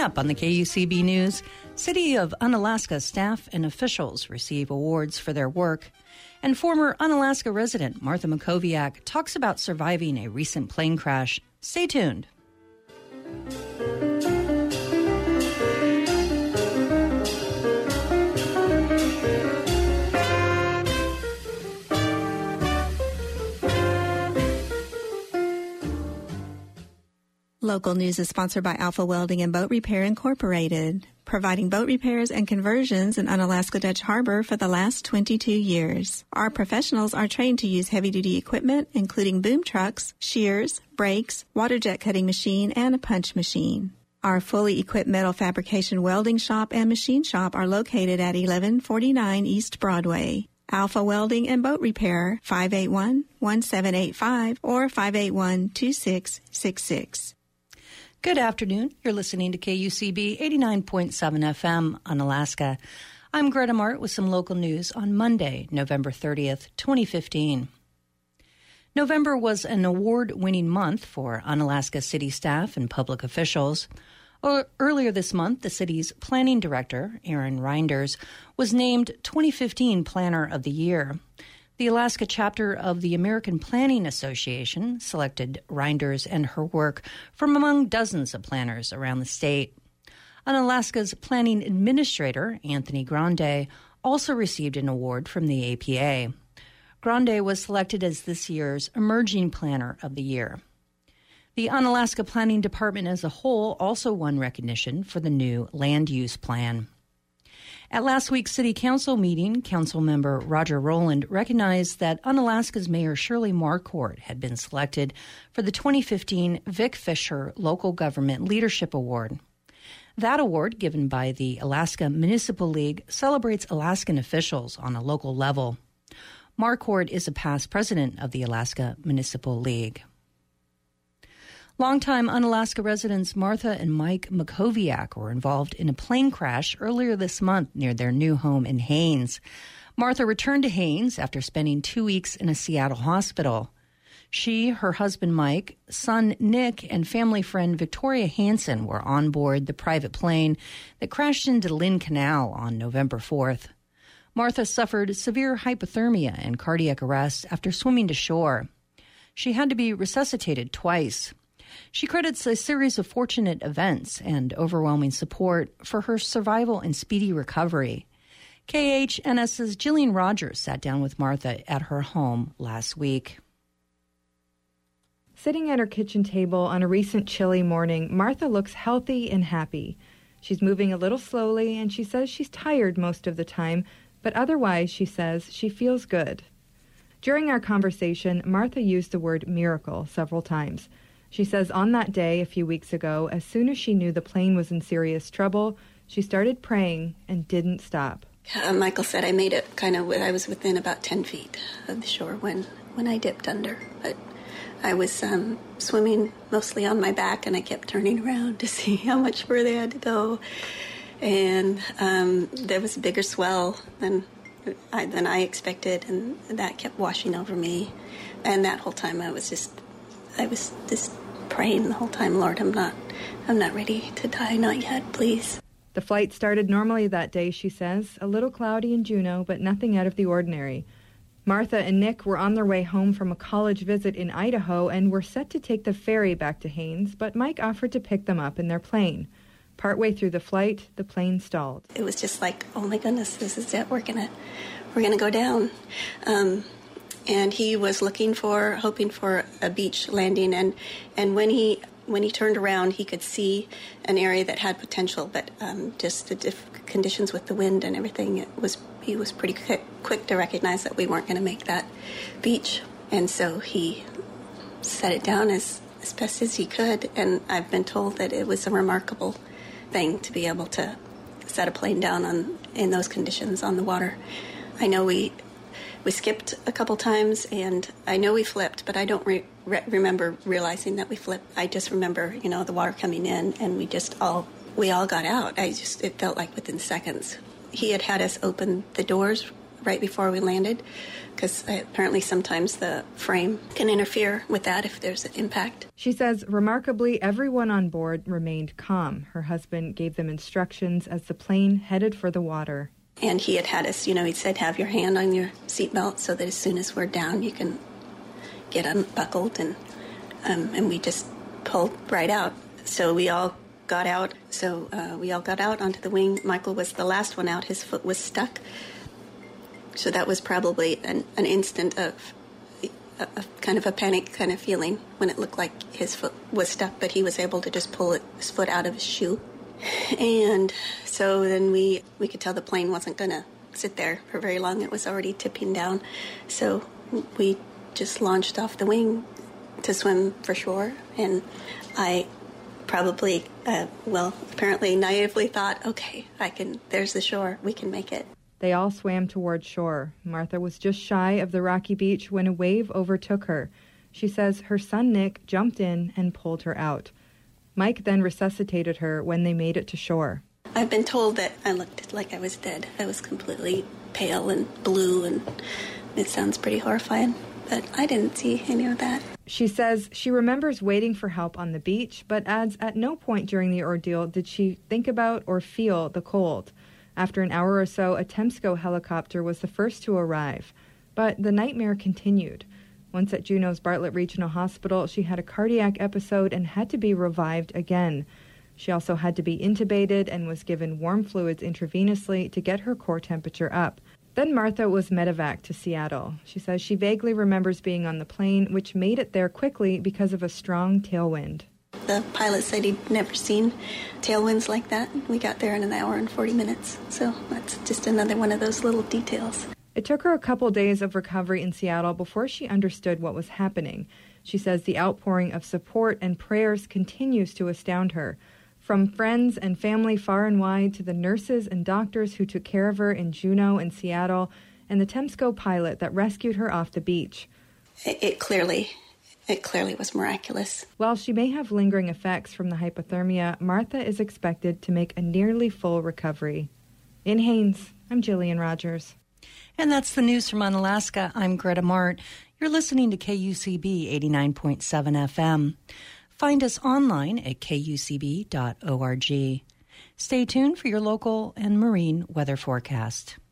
up on the KUCB News, City of Unalaska staff and officials receive awards for their work. And former Unalaska resident Martha Makoviak talks about surviving a recent plane crash. Stay tuned. Local news is sponsored by Alpha Welding and Boat Repair Incorporated, providing boat repairs and conversions in Unalaska Dutch Harbor for the last 22 years. Our professionals are trained to use heavy-duty equipment, including boom trucks, shears, brakes, water jet cutting machine, and a punch machine. Our fully equipped metal fabrication welding shop and machine shop are located at 1149 East Broadway. Alpha Welding and Boat Repair, 581-1785 or 581-2666. Good afternoon. You're listening to KUCB 89.7 FM Unalaska. I'm Greta Mart with some local news on Monday, November 30th, 2015. November was an award-winning month for Unalaska city staff and public officials. Earlier this month, the city's planning director, Aaron Reinders, was named 2015 Planner of the Year. The Alaska chapter of the American Planning Association selected Reinders and her work from among dozens of planners around the state. Unalaska's planning administrator, Anthony Grande, also received an award from the APA. Grande was selected as this year's Emerging Planner of the Year. The Unalaska Planning Department as a whole also won recognition for the new land use plan. At last week's City Council meeting, Councilmember Roger Rowland recognized that Unalaska's Mayor Shirley Marquardt had been selected for the 2015 Vic Fisher Local Government Leadership Award. That award, given by the Alaska Municipal League, celebrates Alaskan officials on a local level. Marquardt is a past president of the Alaska Municipal League. Longtime Unalaska residents Martha and Mike Makoviak were involved in a plane crash earlier this month near their new home in Haines. Martha returned to Haines after spending 2 weeks in a Seattle hospital. She, her husband Mike, son Nick, and family friend Victoria Hansen were on board the private plane that crashed into Lynn Canal on November 4th. Martha suffered severe hypothermia and cardiac arrest after swimming to shore. She had to be resuscitated twice. She credits a series of fortunate events and overwhelming support for her survival and speedy recovery. KHNS's Jillian Rogers sat down with Martha at her home last week. Sitting at her kitchen table on a recent chilly morning, Martha looks healthy and happy. She's moving a little slowly, and she says she's tired most of the time, but otherwise, she says, she feels good. During our conversation, Martha used the word miracle several times. She says on that day a few weeks ago, as soon as she knew the plane was in serious trouble, she started praying and didn't stop. Michael said I made it I was within about 10 feet of the shore when I dipped under. But I was swimming mostly on my back, and I kept turning around to see how much further I had to go. And there was a bigger swell than I expected, and that kept washing over me. And that whole time I was just praying the whole time, Lord, I'm not ready to die, not yet, please. The flight started normally that day, she says, a little cloudy in Juneau, but nothing out of the ordinary. Martha and Nick were on their way home from a college visit in Idaho and were set to take the ferry back to Haines, but Mike offered to pick them up in their plane. Partway through the flight, the plane stalled. It was just like, oh my goodness, this is it, we're gonna go down. And he was hoping for a beach landing, and when he turned around, he could see an area that had potential, but just the conditions with the wind and everything, he was pretty quick to recognize that we weren't going to make that beach, and so he set it down as best as he could. And I've been told that it was a remarkable thing to be able to set a plane down in those conditions on the water. I know we skipped a couple times, and I know we flipped, but I don't remember realizing that we flipped. I just remember, the water coming in, and we all got out. It felt like within seconds. He had us open the doors right before we landed, because apparently sometimes the frame can interfere with that if there's an impact. She says, remarkably, everyone on board remained calm. Her husband gave them instructions as the plane headed for the water. And he had us, he said, have your hand on your seatbelt so that as soon as we're down, you can get unbuckled, and we just pulled right out. So we all got out. We all got out onto the wing. Michael was the last one out. His foot was stuck. So that was probably an instant of a kind of a panic kind of feeling when it looked like his foot was stuck, but he was able to just pull his foot out of his shoe. And so then we could tell the plane wasn't going to sit there for very long. It was already tipping down. So we just launched off the wing to swim for shore. And I probably, apparently naively thought, okay, there's the shore. We can make it. They all swam toward shore. Martha was just shy of the rocky beach when a wave overtook her. She says her son Nick jumped in and pulled her out. Mike then resuscitated her when they made it to shore. I've been told that I looked like I was dead. I was completely pale and blue, and it sounds pretty horrifying, but I didn't see any of that. She says she remembers waiting for help on the beach, but adds at no point during the ordeal did she think about or feel the cold. After an hour or so, a Temsco helicopter was the first to arrive. But the nightmare continued. Once at Juneau's Bartlett Regional Hospital, she had a cardiac episode and had to be revived again. She also had to be intubated and was given warm fluids intravenously to get her core temperature up. Then Martha was medevaced to Seattle. She says she vaguely remembers being on the plane, which made it there quickly because of a strong tailwind. The pilot said he'd never seen tailwinds like that. We got there in an hour and 40 minutes. So that's just another one of those little details. It took her a couple days of recovery in Seattle before she understood what was happening. She says the outpouring of support and prayers continues to astound her. From friends and family far and wide to the nurses and doctors who took care of her in Juneau and Seattle, and the Temsco pilot that rescued her off the beach. It clearly was miraculous. While she may have lingering effects from the hypothermia, Martha is expected to make a nearly full recovery. In Haines, I'm Jillian Rogers. And that's the news from Unalaska. I'm Greta Mart. You're listening to KUCB 89.7 FM. Find us online at kucb.org. Stay tuned for your local and marine weather forecast.